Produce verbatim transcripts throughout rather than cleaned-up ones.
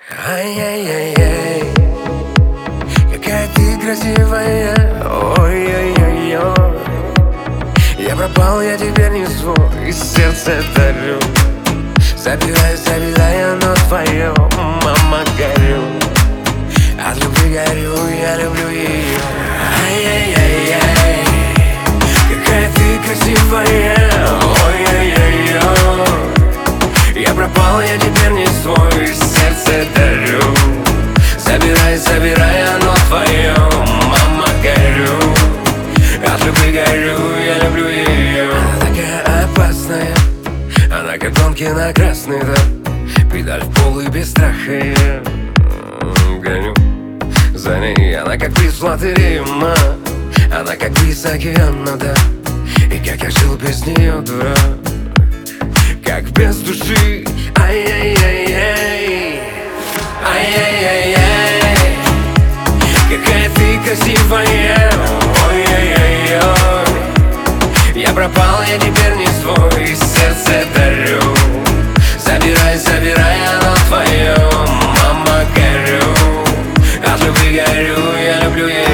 Ай-яй-яй-яй, какая ты красивая. Ой-ой-ой-ой, я пропал, я теперь не свой, сердце дарю. Забирай, забирай, оно твое, мама, горю. От любви горю, я люблю ее. Ай-яй-яй-яй, какая ты красивая. Ой-ой-ой-ой, я пропал, я теперь не свой, сердце дарю. Забирай, забирай, оно твое, мама, горю. От любви горю, я люблю ее. Она такая опасная, она как гонки на красный, да. Педаль в пол и без страха я гоню за ней. Она как приз в лотерею, ма. Она как приз океана, да. И как я жил без нее, дурак, как без души. Ай-яй-яй-яй, ай-яй-яй-яй, какая ты красивая. Ой-ой-ой-ой, я пропал, я теперь не свой, сердце дарю. Забирай, забирай, оно твое, мама, горю. От любви горю, я люблю ее.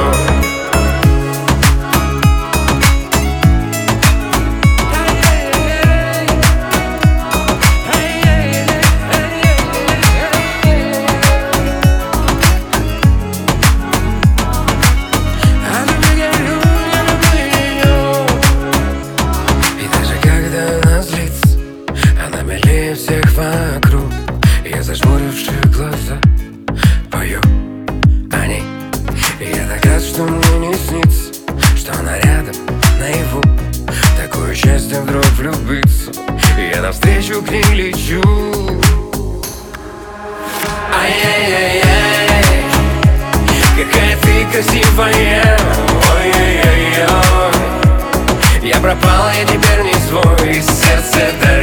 Всех вокруг, я зажмуривши глаза пою о ней. Я так рад, что мне не снится, что она рядом, наяву. Такое счастье вдруг влюбиться, и я навстречу к ней лечу. Ай-яй-яй-яй, какая ты красивая. Ой-ой-ой-ой, я пропал, я теперь не свой, сердце дарю.